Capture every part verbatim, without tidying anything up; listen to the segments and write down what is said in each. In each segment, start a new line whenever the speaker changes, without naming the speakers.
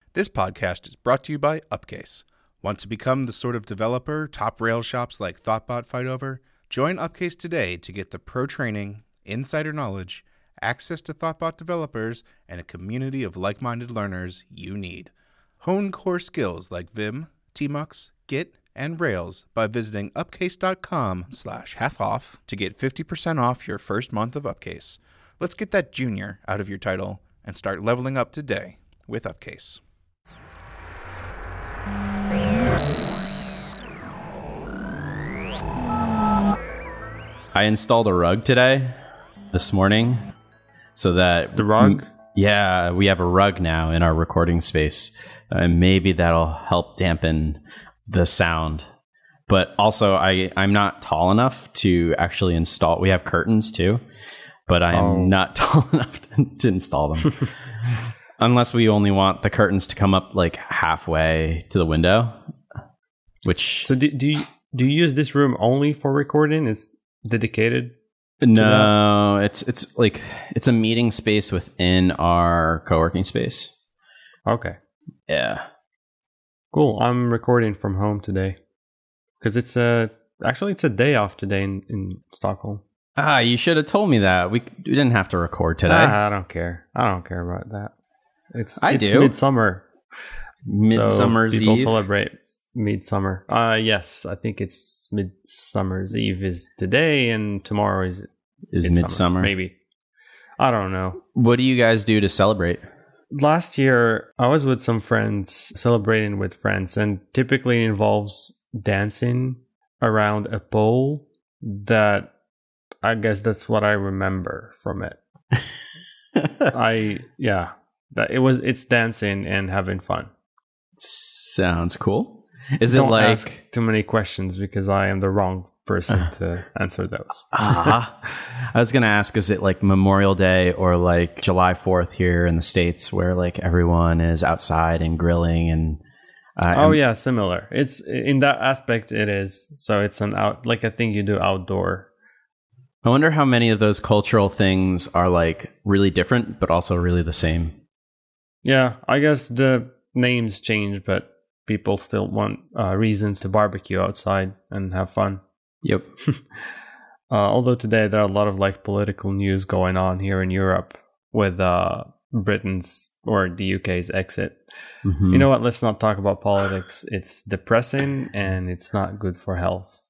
This podcast is brought to you by Upcase. Want to become the sort of developer top rail shops like Thoughtbot fight over? Join Upcase today to get the pro training, insider knowledge, access to Thoughtbot developers, and a community of like-minded learners you need. Hone core skills like Vim, Tmux, Git, and Rails by visiting upcase.com slash half off to get fifty percent off your first month of Upcase. Let's get that junior out of your title and start leveling up today with Upcase.
I installed a rug today, this morning, so that...
The rug?
M- yeah, we have a rug now in our recording space, and maybe that'll help dampen the sound. But also, I, I'm not tall enough to actually install... We have curtains, too, but I'm oh. not tall enough to, to install them. Unless we only want the curtains to come up, like, halfway to the window, which...
So do, do, you, do you use this room only for recording? It's dedicated?
No, it's it's like it's a meeting space within our co-working space.
Okay.
Yeah.
Cool. I'm recording from home today because it's a actually it's a day off today in, in Stockholm.
Ah, you should have told me that. We, we didn't have to record today.
Ah, I don't care. I don't care about that. It's
I
it's
do.
Midsummer.
Midsummer's
so people
Eve.
celebrate Midsummer. Uh yes, I think it's Midsummer's Eve is today, and tomorrow is
is
Midsummer,
Midsummer.
Maybe. I don't know.
What do you guys do to celebrate?
Last year, I was with some friends celebrating with friends, and typically involves dancing around a pole. That I guess that's what I remember from it. I yeah, that it was. It's dancing and having fun.
Sounds cool. Is
Don't
it like
ask too many questions because I am the wrong person uh, to answer those.
uh, I was gonna ask, is it like Memorial Day or like July fourth here in the States, where like everyone is outside and grilling and? Uh,
oh
and-
yeah, similar. It's in that aspect. It is. So it's an out like a thing you do outdoor.
I wonder how many of those cultural things are like really different, but also really the same.
Yeah, I guess the names change, but people still want uh, reasons to barbecue outside and have fun.
Yep.
uh, although today there are a lot of like political news going on here in Europe with uh, Britain's or the U K's exit. Mm-hmm. You know what? Let's not talk about politics. It's depressing and it's not good for health.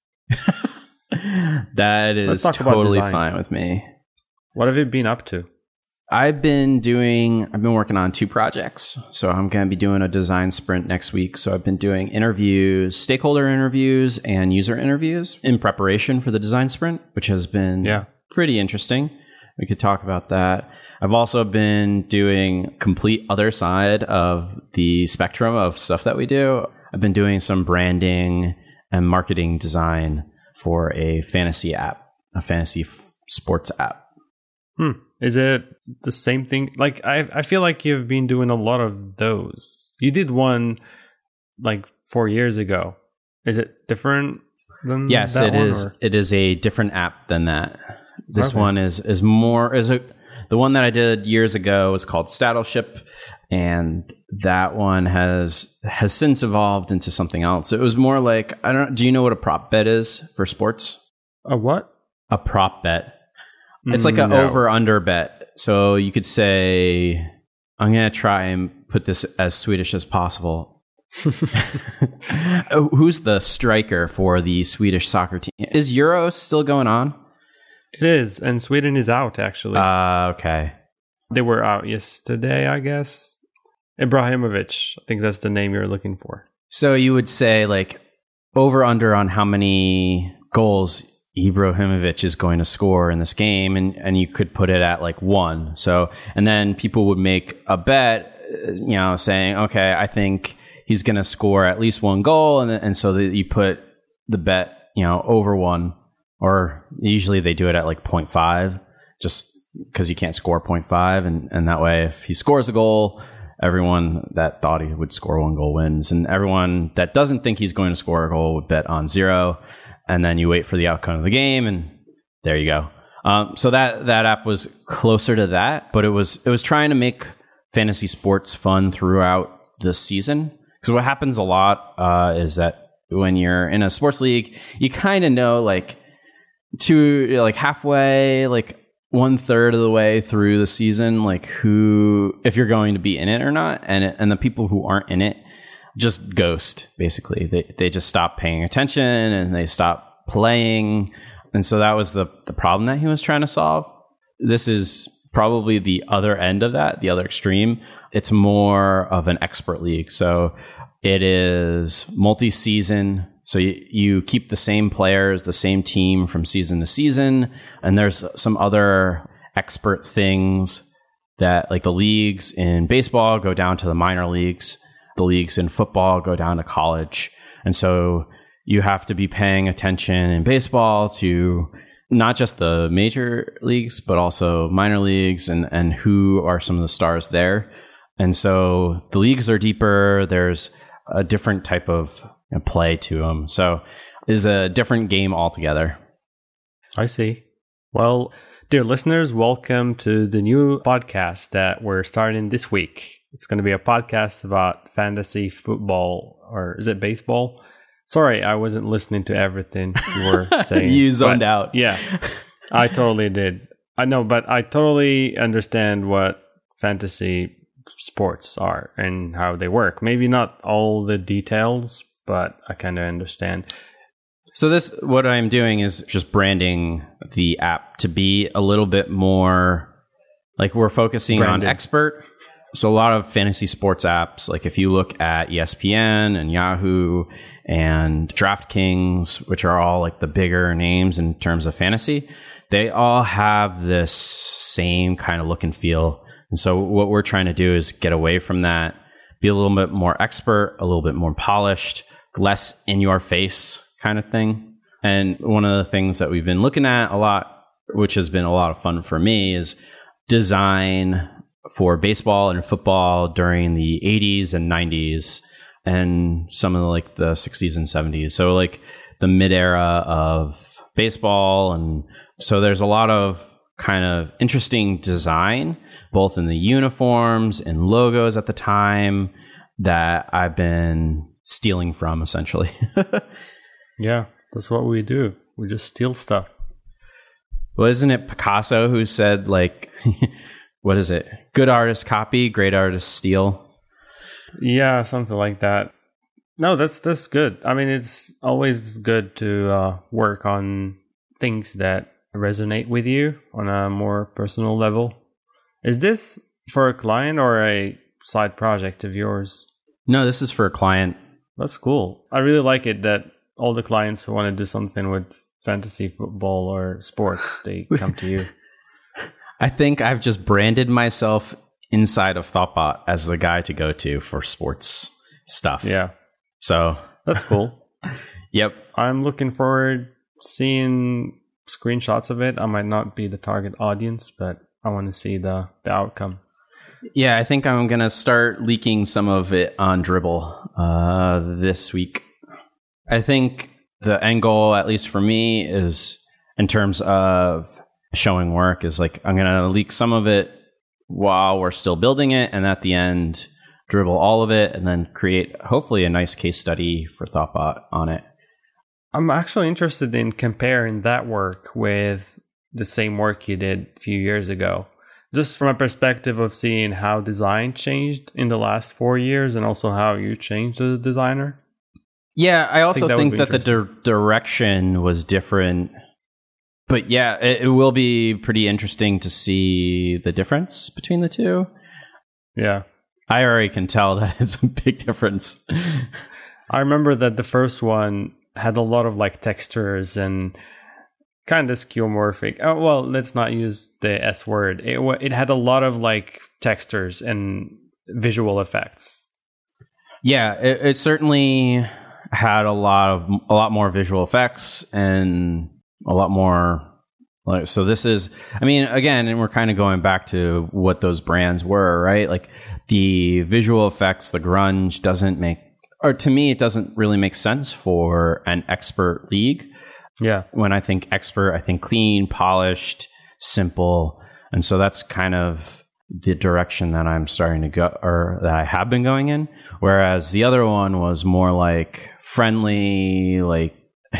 That is totally fine with me.
What have you been up to?
I've been doing, I've been working on two projects. So I'm going to be doing a design sprint next week. So I've been doing interviews, stakeholder interviews and user interviews in preparation for the design sprint, which has been
yeah.
pretty interesting. We could talk about that. I've also been doing complete other side of the spectrum of stuff that we do. I've been doing some branding and marketing design for a fantasy app, a fantasy f- sports app.
Hmm. Is it the same thing? Like, I I feel like you've been doing a lot of those. You did one like four years ago. Is it different than
yes,
that
it
one,
is.
Or?
It is a different app than that. This
okay.
one is is more is a the one that I did years ago was called Stattleship, and that one has has since evolved into something else. It was more like I don't. Do you know what a prop bet is for sports?
A what?
A prop bet. It's like an
no.
over-under bet. So you could say, I'm going to try and put this as Swedish as possible. Who's the striker for the Swedish soccer team? Is Euros still going on?
It is, and Sweden is out, actually.
Uh, okay.
They were out yesterday, I guess. Ibrahimovic, I think that's the name you're looking for.
So you would say, like, over-under on how many goals Ibrahimovic is going to score in this game, and, and you could put it at like one. So, and then people would make a bet, you know, saying, okay, I think he's going to score at least one goal. And, and so that you put the bet, you know, over one, or usually they do it at like zero point five, just because you can't score zero point five. And, and that way, if he scores a goal, everyone that thought he would score one goal wins. And everyone that doesn't think he's going to score a goal would bet on zero. And then you wait for the outcome of the game, and there you go. Um, so that that app was closer to that, but it was it was trying to make fantasy sports fun throughout the season. Because what happens a lot uh, is that when you're in a sports league, you kind of know like two, like halfway, like one third of the way through the season, like who, if you're going to be in it or not. And it, and the people who aren't in it just ghost, basically. They they just stop paying attention and they stop playing. And so that was the, the problem that he was trying to solve. This is probably the other end of that, the other extreme. It's more of an expert league. So it is multi-season. So you, you keep the same players, the same team from season to season. And there's some other expert things that, like the leagues in baseball go down to the minor leagues. The leagues in football go down to college. And so you have to be paying attention in baseball to not just the major leagues, but also minor leagues and, and who are some of the stars there. And so the leagues are deeper. There's a different type of play to them. So it's a different game altogether.
I see. Well, dear listeners, welcome to the new podcast that we're starting this week. It's going to be a podcast about fantasy football, or is it baseball? Sorry, I wasn't listening to everything you were saying.
You zoned out.
Yeah, I totally did. I know, but I totally understand what fantasy sports are and how they work. Maybe not all the details, but I kind of understand.
So this, what I'm doing is just branding the app to be a little bit more, like we're focusing
Branded.
on expert. So a lot of fantasy sports apps, like if you look at E S P N and Yahoo and DraftKings, which are all like the bigger names in terms of fantasy, they all have this same kind of look and feel. And so what we're trying to do is get away from that, be a little bit more expert, a little bit more polished, less in your face kind of thing. And one of the things that we've been looking at a lot, which has been a lot of fun for me, is design for baseball and football during the eighties and nineties and some of the, like the sixties and seventies. So like the mid era of baseball. And so there's a lot of kind of interesting design, both in the uniforms and logos at the time, that I've been stealing from essentially.
Yeah, that's what we do. We just steal stuff.
Well, isn't it Picasso who said like, what is it? Good artists copy, great artists steal.
Yeah, something like that. No, that's that's good. I mean, it's always good to uh, work on things that resonate with you on a more personal level. Is this for a client or a side project of yours?
No, this is for a client.
That's cool. I really like it that all the clients who want to do something with fantasy football or sports, they come to you.
I think I've just branded myself inside of Thoughtbot as the guy to go to for sports stuff.
Yeah.
So
that's cool.
Yep.
I'm looking forward seeing screenshots of it. I might not be the target audience, but I want to see the, the outcome.
Yeah, I think I'm going to start leaking some of it on Dribbble uh, this week. I think the end goal, at least for me, is in terms of showing work, is like I'm going to leak some of it while we're still building it, and at the end, dribble all of it, and then create hopefully a nice case study for Thoughtbot on it.
I'm actually interested in comparing that work with the same work you did a few years ago, just from a perspective of seeing how design changed in the last four years and also how you changed as a designer.
Yeah, I also
I think that,
think that the di- direction was different. But yeah, it, it will be pretty interesting to see the difference between the two.
Yeah.
I already can tell that it's a big difference.
I remember that the first one had a lot of like textures and kind of skeuomorphic. Oh, well, let's not use the S word. It it had a lot of like textures and visual effects.
Yeah, it, it certainly had a lot of a lot more visual effects and a lot more like. So this is, I mean, again, and we're kind of going back to what those brands were, right? Like the visual effects, the grunge doesn't make, or to me, it doesn't really make sense for an expert league.
Yeah.
When I think expert, I think clean, polished, simple. And so that's kind of the direction that I'm starting to go, or that I have been going in. Whereas the other one was more like friendly, like,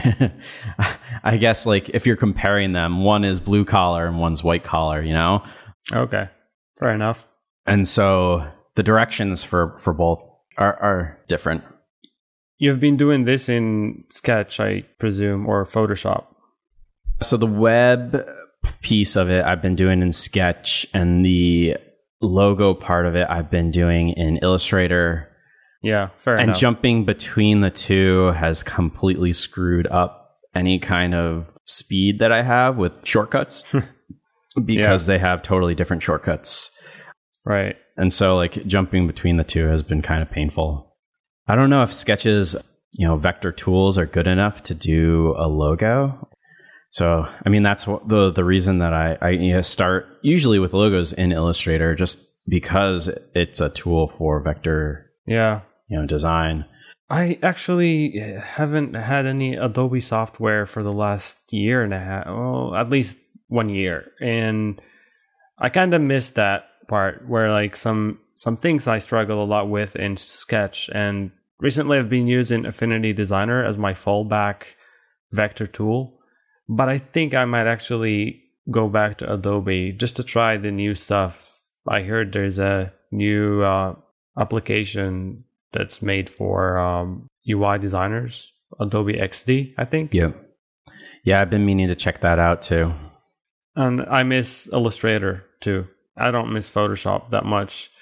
I guess like if you're comparing them, one is blue collar and one's white collar, you know?
Okay. Fair enough.
And so the directions for, for both are, are different.
You've been doing this in Sketch, I presume, or Photoshop.
So the web piece of it I've been doing in Sketch, and the logo part of it I've been doing in Illustrator.
Yeah, fair
and
enough.
And jumping between the two has completely screwed up any kind of speed that I have with shortcuts because yeah. they have totally different shortcuts.
Right.
And so like jumping between the two has been kind of painful. I don't know if Sketch's, you know, vector tools are good enough to do a logo. So, I mean, that's what the the reason that I, I you know, start usually with logos in Illustrator, just because it's a tool for vector
yeah.
you know, design.
I actually haven't had any Adobe software for the last year and a half, well, at least one year. And I kind of missed that part where like some some things I struggle a lot with in Sketch. And recently I've been using Affinity Designer as my fallback vector tool. But I think I might actually go back to Adobe just to try the new stuff. I heard there's a new uh, application that's made for um, U I designers, Adobe X D, I think.
Yeah. Yeah, I've been meaning to check that out too.
And I miss Illustrator too. I don't miss Photoshop that much.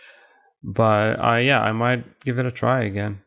But uh, yeah, I might give it a try again.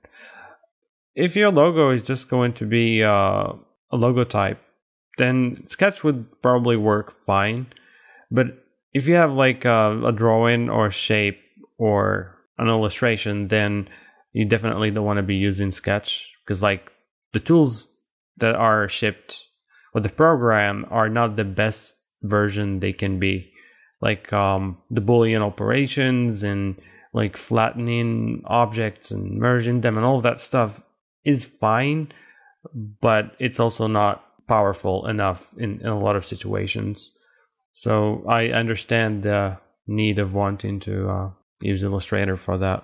If your logo is just going to be uh, a logo type, then Sketch would probably work fine. But if you have like a, a drawing or a shape or an illustration, then you definitely don't want to be using Sketch, because like the tools that are shipped with the program are not the best version they can be. Like um, the Boolean operations and like flattening objects and merging them and all of that stuff is fine, but it's also not powerful enough in, in a lot of situations. So I understand the need of wanting to uh, use Illustrator for that.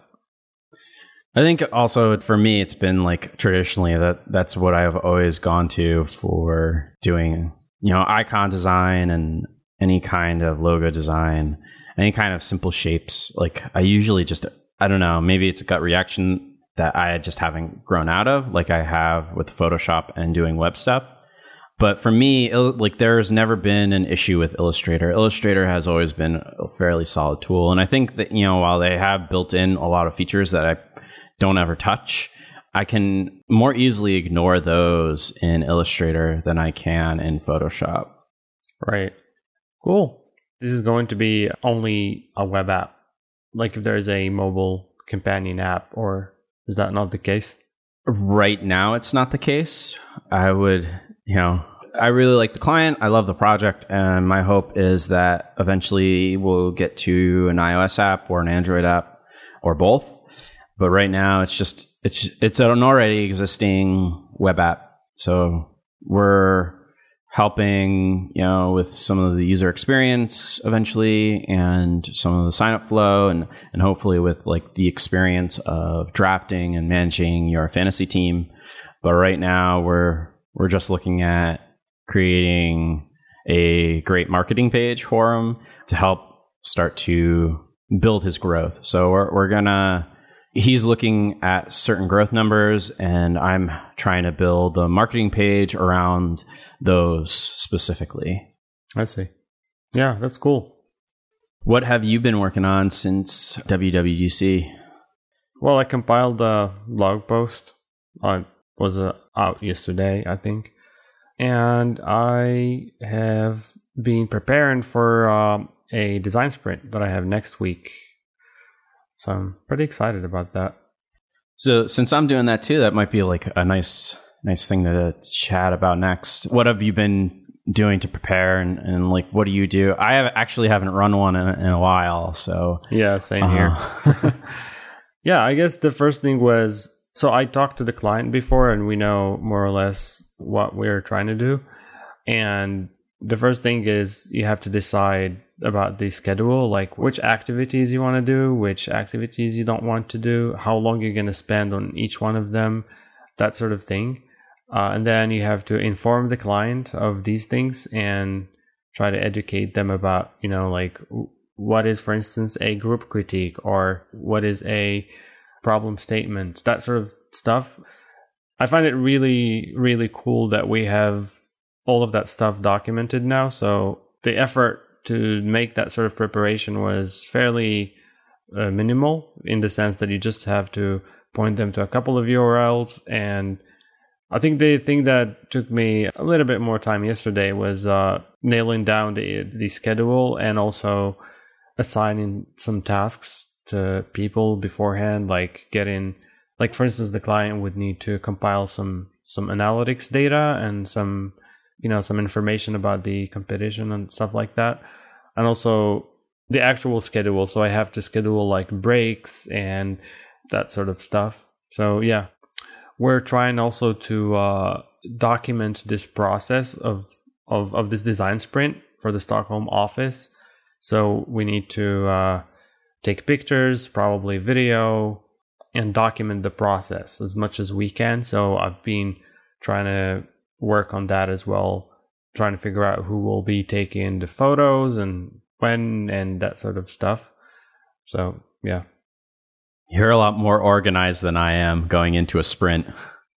I think also for me, it's been like traditionally that that's what I've always gone to for doing, you know, icon design and any kind of logo design, any kind of simple shapes. Like I usually just, I don't know, maybe it's a gut reaction that I just haven't grown out of, like I have with Photoshop and doing web stuff. But for me, like there's never been an issue with Illustrator. Illustrator has always been a fairly solid tool. And I think that, you know, while they have built in a lot of features that I don't ever touch, I can more easily ignore those in Illustrator than I can in Photoshop.
Right. Cool. This is going to be only a web app. Like if there's a mobile companion app, or is that not the case?
Right now, it's not the case. I would... You know, I really like the client. I love the project. And my hope is that eventually we'll get to an iOS app or an Android app or both. But right now it's just, it's, it's an already existing web app. So we're helping, you know, with some of the user experience eventually and some of the sign up flow and, and hopefully with like the experience of drafting and managing your fantasy team. But right now we're, We're just looking at creating a great marketing page for him to help start to build his growth. So we're, we're gonna, he's looking at certain growth numbers and I'm trying to build a marketing page around those specifically.
I see. Yeah, that's cool.
What have you been working on since W W D C?
Well, I compiled a blog post on was uh, out yesterday, I think. And I have been preparing for um, a design sprint that I have next week. So I'm pretty excited about that.
So since I'm doing that too, that might be like a nice nice thing to chat about next. What have you been doing to prepare and, and like what do you do? I have actually haven't run one in, in a while. So
yeah, same uh-huh. here. Yeah, I guess the first thing was, so I talked to the client before and we know more or less what we're trying to do. And the first thing is you have to decide about the schedule, like which activities you want to do, which activities you don't want to do, how long you're going to spend on each one of them, that sort of thing. Uh, and then you have to inform the client of these things and try to educate them about, you know, like what is, for instance, a group critique or what is a problem statement, that sort of stuff. I find it really, really cool that we have all of that stuff documented now. So the effort to make that sort of preparation was fairly uh, minimal, in the sense that you just have to point them to a couple of U R Ls. And I think the thing that took me a little bit more time yesterday was uh, nailing down the the schedule and also assigning some tasks to people beforehand, like getting, like for instance, the client would need to compile some some analytics data and some, you know, some information about the competition and stuff like that. And also the actual schedule. So I have to schedule like breaks and that sort of stuff. So yeah, we're trying also to uh, document this process of, of, of this design sprint for the Stockholm office. So we need to uh, take pictures, probably video, and document the process as much as we can. So I've been trying to work on that as well, trying to figure out who will be taking the photos and when and that sort of stuff. So yeah.
You're a lot more organized than I am going into a sprint.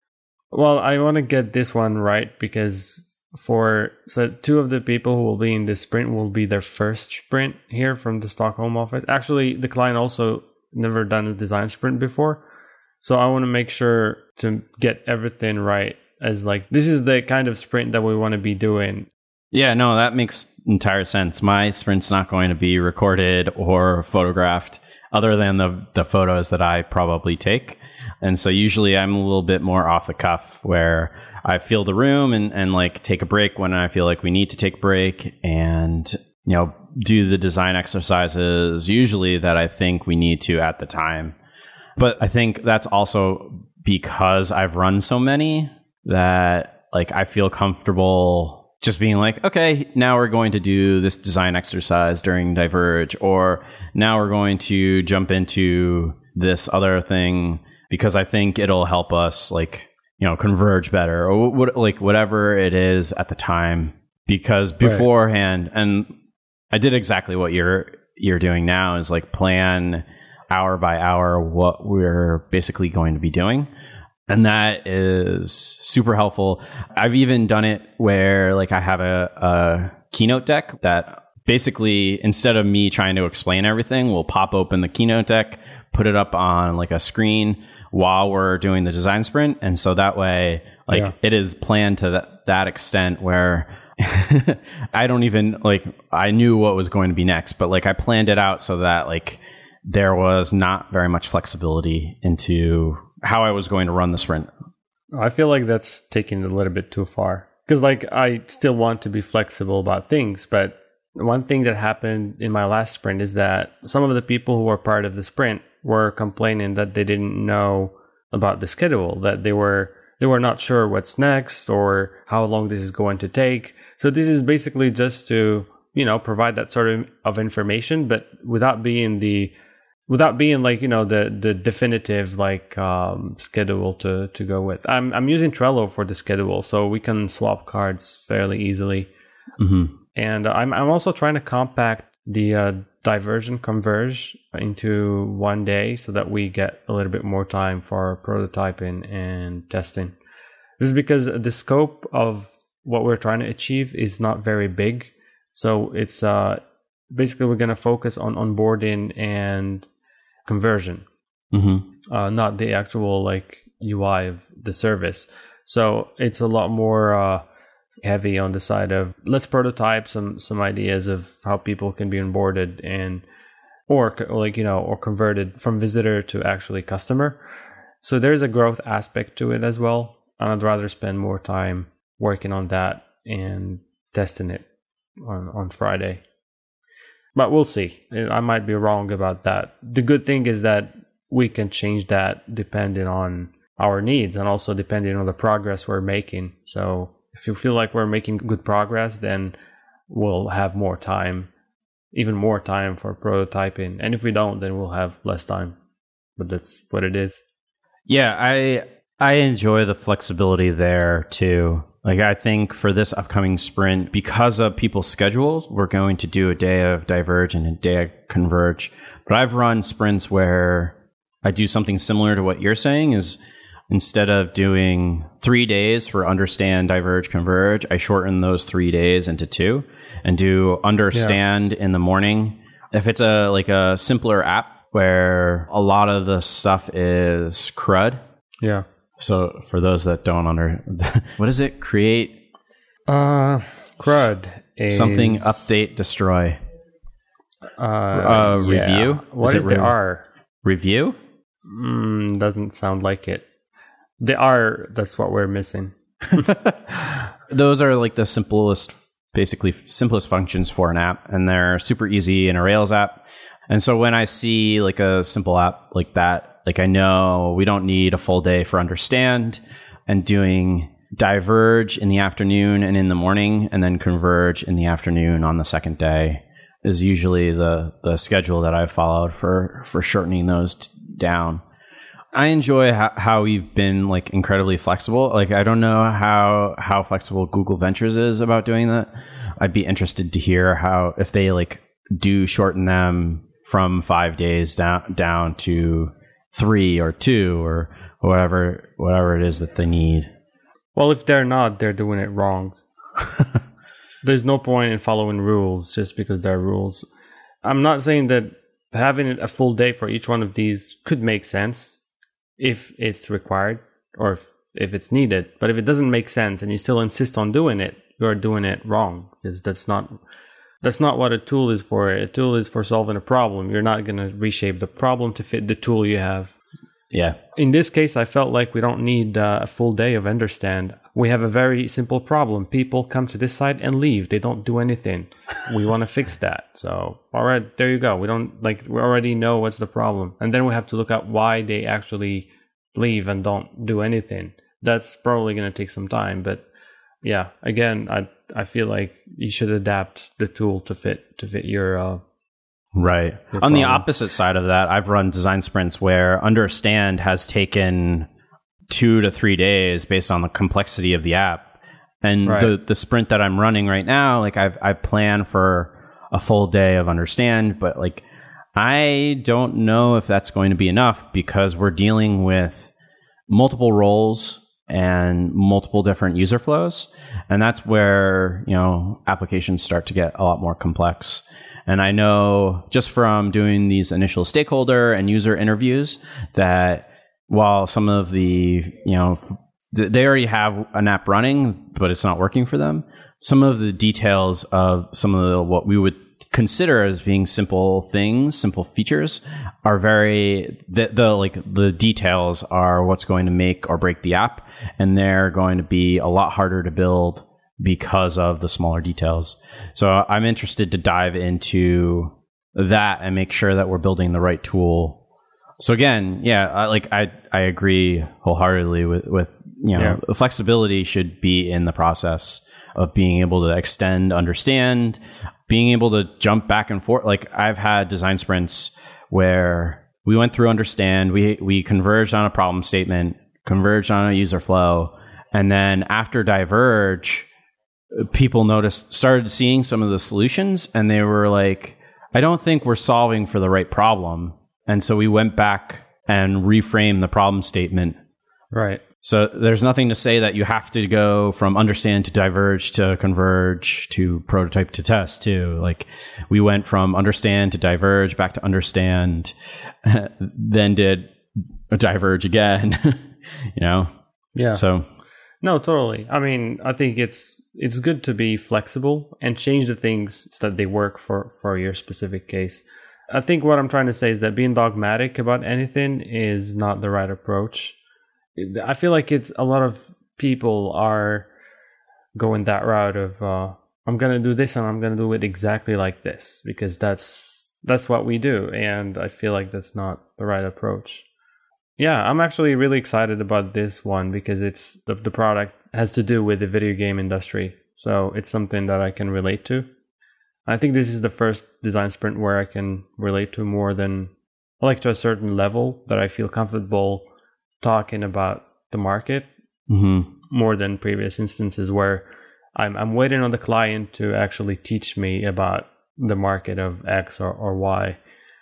Well, I want to get this one right because for so two of the people who will be in this sprint will be their first sprint here from the Stockholm office. Actually, the client also never done a design sprint before. So I want to make sure to get everything right, as like this is the kind of sprint that we want to be doing.
Yeah, no, that makes entire sense. My sprint's not going to be recorded or photographed other than the the photos that I probably take. And so usually I'm a little bit more off the cuff, where I feel the room and, and like take a break when I feel like we need to take a break, and, you know, do the design exercises usually that I think we need to at the time. But I think that's also because I've run so many that like I feel comfortable just being like, okay, now we're going to do this design exercise during Diverge, or now we're going to jump into this other thing because I think it'll help us like, you know, converge better, or what, like whatever it is at the time. Because beforehand, right. And I did exactly what you're you're doing now, is like plan hour by hour what we're basically going to be doing. And that is super helpful. I've even done it where like I have a, a Keynote deck that basically, instead of me trying to explain everything, we'll pop open the Keynote deck, put it up on like a screen while we're doing the design sprint. And so that way, like yeah. it is planned to that, that extent where I don't even like, I knew what was going to be next, but like I planned it out so that like there was not very much flexibility into how I was going to run the sprint.
I feel like that's taking it a little bit too far, because like I still want to be flexible about things. But one thing that happened in my last sprint is that some of the people who were part of the sprint were complaining that they didn't know about the schedule, that they were they were not sure what's next or how long this is going to take. So this is basically just to, you know, provide that sort of, of information, but without being the without being like, you know, the the definitive like um, schedule to to go with. I'm I'm using Trello for the schedule, so we can swap cards fairly easily.
Mm-hmm.
And I'm I'm also trying to compact the uh, Diverge and Converge into one day so that we get a little bit more time for prototyping and testing. This is because the scope of what we're trying to achieve is not very big. So it's uh, basically we're going to focus on onboarding and conversion,
mm-hmm.
uh, not the actual like U I of the service. So it's a lot more uh, heavy on the side of let's prototype some some ideas of how people can be onboarded and or like, you know, or converted from visitor to actually customer. So there's a growth aspect to it as well. And I'd rather spend more time working on that and testing it on, on Friday. But we'll see. I might be wrong about that. The good thing is that we can change that depending on our needs and also depending on the progress we're making. So if you feel like we're making good progress, then we'll have more time even more time for prototyping. And if we don't, then we'll have less time. But that's what it is.
Yeah, I I enjoy the flexibility there too. Like I think for this upcoming sprint, because of people's schedules, we're going to do a day of Diverge and a day of Converge. But I've run sprints where I do something similar to what you're saying is instead of doing three days for Understand, Diverge, Converge, I shorten those three days into two and do Understand yeah. in the morning. If it's a like a simpler app where a lot of the stuff is CRUD.
Yeah.
So for those that don't under, what is it? Create?
Uh, CRUD is...
Something, update, destroy.
Uh,
uh review?
Yeah. What is, is the re- R?
Review?
Mm, doesn't sound like it. The R, that's what we're missing.
Those are like the simplest, basically simplest functions for an app, and they're super easy in a Rails app. And so when I see like a simple app like that, like I know we don't need a full day for Understand, and doing Diverge in the afternoon and in the morning, and then Converge in the afternoon on the second day is usually the the schedule that I've followed for for shortening those t- down. I enjoy how, how we've been like incredibly flexible. Like I don't know how how flexible Google Ventures is about doing that. I'd be interested to hear how if they like do shorten them from five days down down to three or two or whatever whatever it is that they need.
Well, if they're not, they're doing it wrong. There's no point in following rules just because they're rules. I'm not saying that having a full day for each one of these could make sense if it's required or if, if it's needed. But if it doesn't make sense and you still insist on doing it, you're doing it wrong, because that's not that's not what a tool is for. A tool is for solving a problem. You're not going to reshape the problem to fit the tool you have.
Yeah.
In this case, I felt like we don't need uh, a full day of Understand. We have a very simple problem. People come to this site and leave. They don't do anything. We want to fix that. So, all right, there you go. We don't like, we already know what's the problem. And then we have to look at why they actually leave and don't do anything. That's probably going to take some time. But yeah, again, I I feel like you should adapt the tool to fit to fit your uh,
right.
your
On the
problem.
opposite side of that, I've run design sprints where Understand has taken two to three days based on the complexity of the app, and
Right.
the the sprint that I'm running right now, like I've I plan for a full day of Understand, but like I don't know if that's going to be enough because we're dealing with multiple roles and multiple different user flows. And that's where, you know, applications start to get a lot more complex. And I know just from doing these initial stakeholder and user interviews that while some of the, you know, th- they already have an app running, but it's not working for them, some of the details of some of the, what we would consider as being simple things, simple features, are very the, the like the details are what's going to make or break the app, and they're going to be a lot harder to build because of the smaller details. So I'm interested to dive into that and make sure that we're building the right tool. So again, yeah, I, like I I agree wholeheartedly with with you know,
Yeah.
the flexibility should be in the process of being able to extend, understand, being able to jump back and forth. Like I've had design sprints where we went through understand, we we converged on a problem statement, converged on a user flow, and then after diverge, people noticed, started seeing some of the solutions, and they were like, I don't think we're solving for the right problem. And so we went back and reframed the problem statement.
Right.
So there's nothing to say that you have to go from understand to diverge to converge to prototype to test too. Like we went from understand to diverge back to understand, then did a diverge again, you know?
Yeah.
So
No, totally. I mean, I think it's it's good to be flexible and change the things so that they work for, for your specific case. I think what I'm trying to say is that being dogmatic about anything is not the right approach. I feel like it's a lot of people are going that route of uh, I'm going to do this and I'm going to do it exactly like this because that's that's what we do. And I feel like that's not the right approach. Yeah, I'm actually really excited about this one because it's the, the product has to do with the video game industry. So it's something that I can relate to. I think this is the first design sprint where I can relate to more than, like to a certain level that I feel comfortable talking about the market
Mm-hmm.
more than previous instances where I'm I'm waiting on the client to actually teach me about the market of X or, or Y.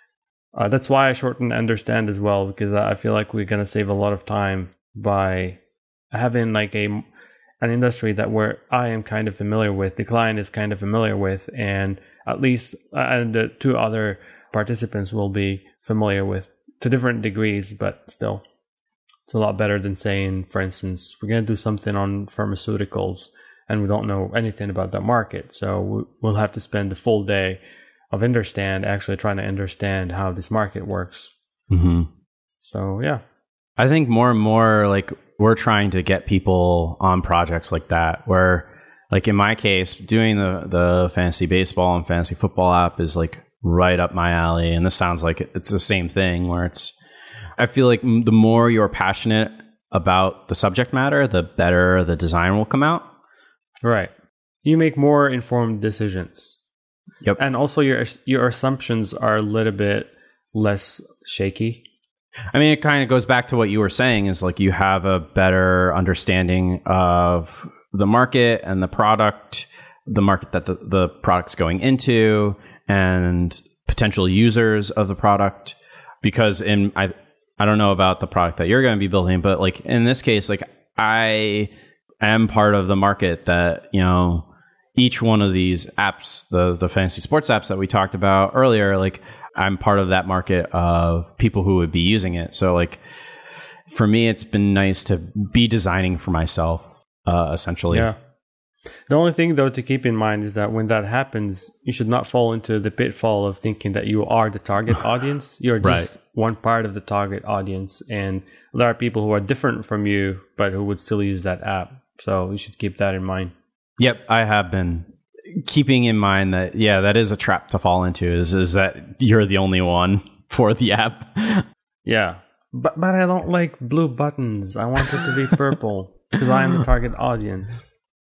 Uh, that's why I shorten understand as well, because I feel like we're going to save a lot of time by having like a an industry that where I am kind of familiar with, the client is kind of familiar with, and at least uh, and the two other participants will be familiar with to different degrees, but still. It's a lot better than saying, for instance, we're going to do something on pharmaceuticals and we don't know anything about that market. So we'll have to spend the full day of understand, actually trying to understand how this market works.
Mm-hmm.
So, yeah.
I think more and more, like, we're trying to get people on projects like that, where, like, in my case, doing the, the fantasy baseball and fantasy football app is, like, right up my alley. And this sounds like it's the same thing, where it's, I feel like the more you're passionate about the subject matter, the better the design will come out.
Right. You make more informed decisions.
Yep.
And also your your assumptions are a little bit less shaky.
I mean, it kind of goes back to what you were saying, is like you have a better understanding of the market and the product, the market that the, the product's going into, and potential users of the product. Because in I I don't know about the product that you're going to be building, but like in this case, like I am part of the market that, you know, each one of these apps, the the fantasy sports apps that we talked about earlier, like I'm part of that market of people who would be using it. So like for me, it's been nice to be designing for myself, uh, essentially.
Yeah. The only thing, though, to keep in mind is that when that happens, you should not fall into the pitfall of thinking that you are the target audience. You're just
Right.
one part of the target audience. And there are people who are different from you, but who would still use that app. So you should keep that in mind.
Yep, I have been keeping in mind that, yeah, that is a trap to fall into, is, is that you're the only one for the app.
Yeah. But, but I don't like blue buttons. I want it to be purple because I am the target audience.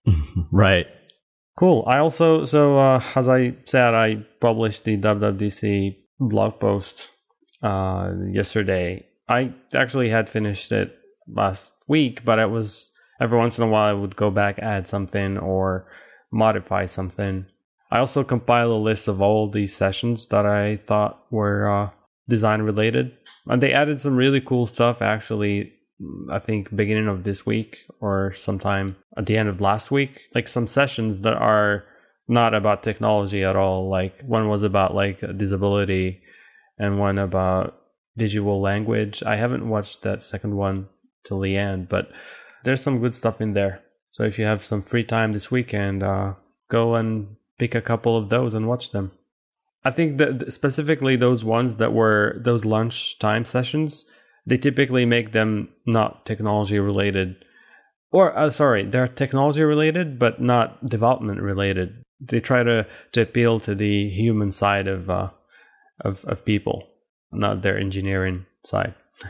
Right.
Cool. I also, so uh, as I said, I published the W W D C blog post uh, yesterday. I actually had finished it last week, but it was every once in a while I would go back, add something or modify something. I also compiled a list of all these sessions that I thought were uh, design related. And they added some really cool stuff actually, I think beginning of this week or sometime at the end of last week, like some sessions that are not about technology at all. Like one was about like disability and one about visual language. I haven't watched that second one till the end, but there's some good stuff in there. So if you have some free time this weekend, uh, go and pick a couple of those and watch them. I think that specifically those ones that were those lunchtime sessions, they typically make them not technology related. Or, uh, sorry, they're technology related, but not development related. They try to, to appeal to the human side of, uh, of of people, not their engineering side.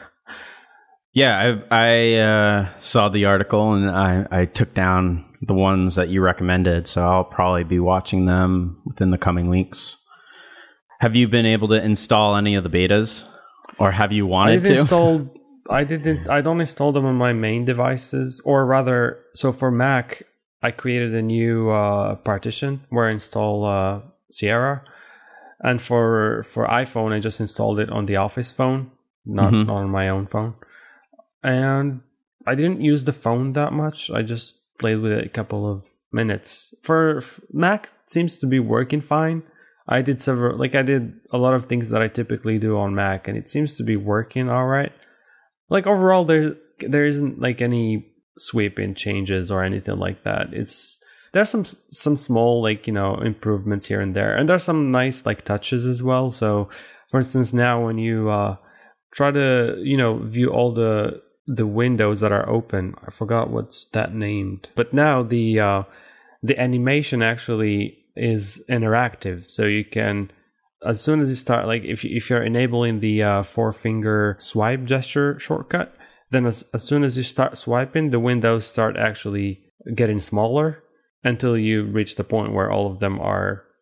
Yeah, I, I uh, saw the article and I, I took down the ones that you recommended, so I'll probably be watching them within the coming weeks. Have you been able to install any of the betas? Or have you wanted
I've
to?
Installed, I didn't. I don't install them on my main devices, or rather, so for Mac, I created a new uh, partition where I install uh, Sierra, and for for iPhone, I just installed it on the Office phone, not
Mm-hmm.
on my own phone. And I didn't use the phone that much. I just played with it a couple of minutes. For f- Mac, it seems to be working fine. I did several, like I did a lot of things that I typically do on Mac, and it seems to be working all right. Like overall, there there isn't like any sweeping changes or anything like that. It's there's some some small like you know improvements here and there, and there's some nice like touches as well. So, for instance, now when you uh, try to you know view all the the windows that are open, I forgot what's that named, but now the uh, the animation actually is interactive, so you can, as soon as you start, like if you, if you're enabling the uh, four finger swipe gesture shortcut, then as, as soon as you start swiping, the windows start actually getting smaller until you reach the point where all of them are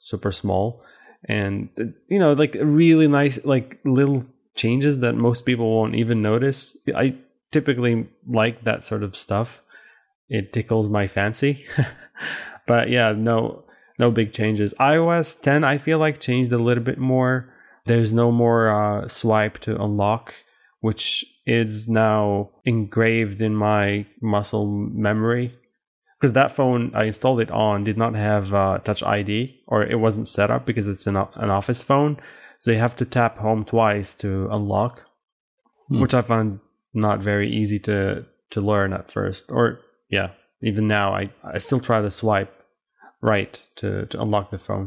super small. And, you know, like really nice, like little changes that most people won't even notice. I typically like that sort of stuff. It tickles my fancy. But yeah, no, no big changes. iOS ten, I feel like changed a little bit more. There's no more uh, swipe to unlock, which is now engraved in my muscle memory. Because that phone I installed it on did not have uh, Touch I D, or it wasn't set up because it's an, an office phone. So you have to tap home twice to unlock, hmm. which I found not very easy to, to learn at first. Or yeah, even now I, I still try to swipe right to, to unlock the phone.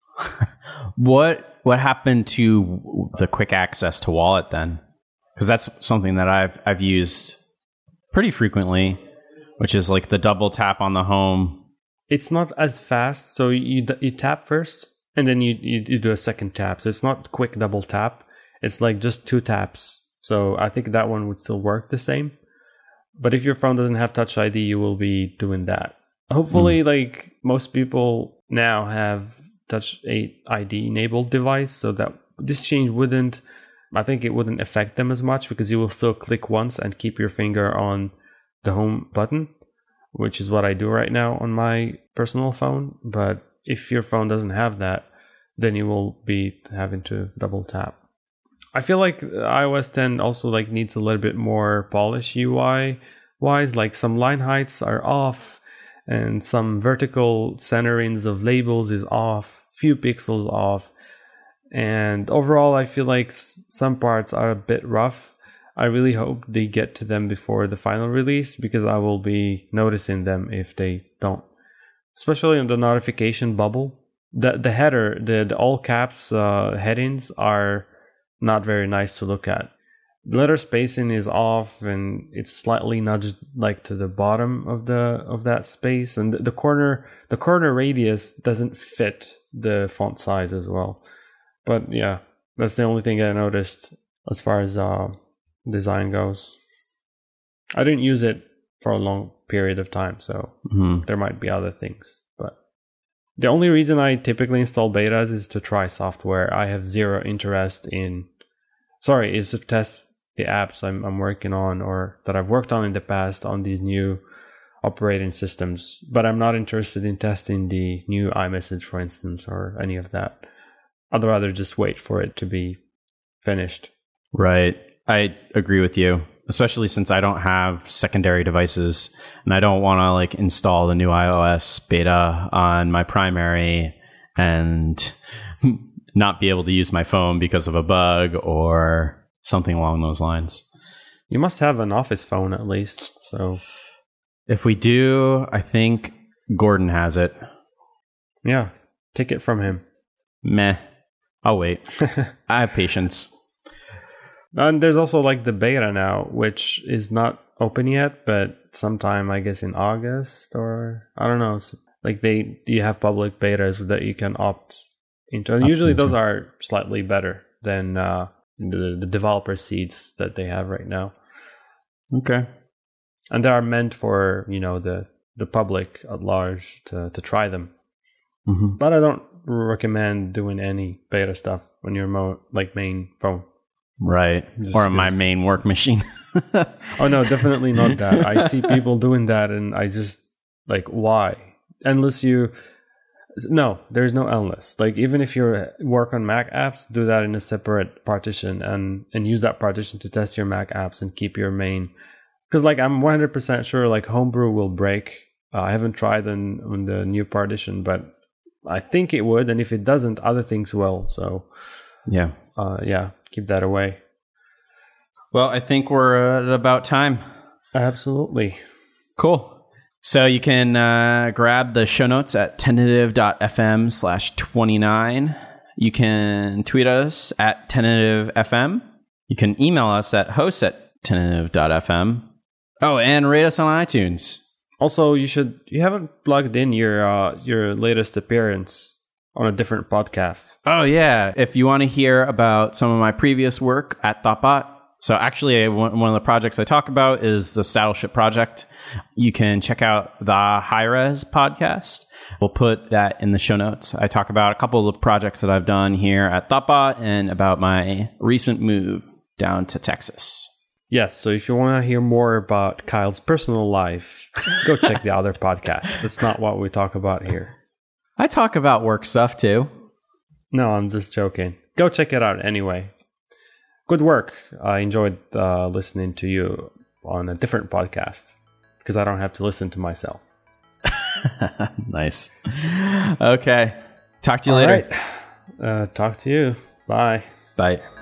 What what happened to the quick access to wallet then? Because that's something that I've I've used pretty frequently, which is like the double tap on the home.
It's not as fast, so you you tap first and then you, you you do a second tap. So it's not quick double tap. It's like just two taps. So I think that one would still work the same. But if your phone doesn't have Touch I D, you will be doing that. Hopefully, mm. like most people now have Touch I D enabled device, so that this change wouldn't, I think it wouldn't affect them as much because you will still click once and keep your finger on the home button, which is what I do right now on my personal phone. But if your phone doesn't have that, then you will be having to double tap. I feel like iOS ten also like needs a little bit more polish U I wise, like some line heights are off and some vertical centerings of labels is off, few pixels off. And overall, I feel like some parts are a bit rough. I really hope they get to them before the final release because I will be noticing them if they don't. Especially on the notification bubble. The the header, the, the all caps uh, headings are not very nice to look at. The letter spacing is off and it's slightly nudged like to the bottom of the of that space, and the, the corner the corner radius doesn't fit the font size as well. But yeah, that's the only thing I noticed as far as uh, design goes. I didn't use it for a long period of time, so mm-hmm. there might be other things. But the only reason I typically install betas is to try software. I have zero interest in, sorry, is to test the apps I'm, I'm working on or that I've worked on in the past on these new operating systems. But I'm not interested in testing the new iMessage, for instance, or any of that. I'd rather just wait for it to be finished.
Right. I agree with you, especially since I don't have secondary devices and I don't want to like install the new iOS beta on my primary and not be able to use my phone because of a bug or something along those lines.
You must have an office phone at least. So
if we do, I think Gordon has it.
Yeah, take it from him.
Meh. I'll wait. I have patience.
And there's also like the beta now, which is not open yet, but sometime I guess in August or I don't know. Like they, you have public betas that you can opt into. And usually those are slightly better than uh, the, the developer seeds that they have right now.
Okay.
And they are meant for, you know, the, the public at large to, to try them. Mm-hmm. But I don't recommend doing any beta stuff on your mo- like main phone.
Right. Just, or on my main work machine.
Oh, no, definitely not that. I see people doing that and I just, like, why? Unless you... No, there's no unless. Like, even if you work on Mac apps, do that in a separate partition and, and use that partition to test your Mac apps and keep your main... Because, like, I'm one hundred percent sure, like, Homebrew will break. Uh, I haven't tried on, on the new partition, but I think it would. And if it doesn't, other things will. So,
yeah.
Uh, yeah, keep that away.
Well, I think we're at about time.
Absolutely.
Cool. So you can uh, grab the show notes at tentative.fm slash 29. You can tweet us at tentativefm. You can email us at host at tentative.fm. Oh, and rate us on iTunes.
Also, you should you haven't plugged in your uh, your latest appearance on a different podcast.
Oh, yeah. If you want to hear about some of my previous work at Thoughtbot, So actually, one of the projects I talk about is the Saddleship Project. You can check out the Hi-Res podcast. We'll put that in the show notes. I talk about a couple of projects that I've done here at Thoughtbot and about my recent move down to Texas.
Yes, so if you want to hear more about Kyle's personal life, go check the other podcast. That's not what we talk about here.
I talk about work stuff too.
No, I'm just joking. Go check it out anyway. Good work. I enjoyed uh, listening to you on a different podcast because I don't have to listen to myself.
Nice. Okay. Talk to you
All
later.
right. Uh, talk to you. Bye.
Bye.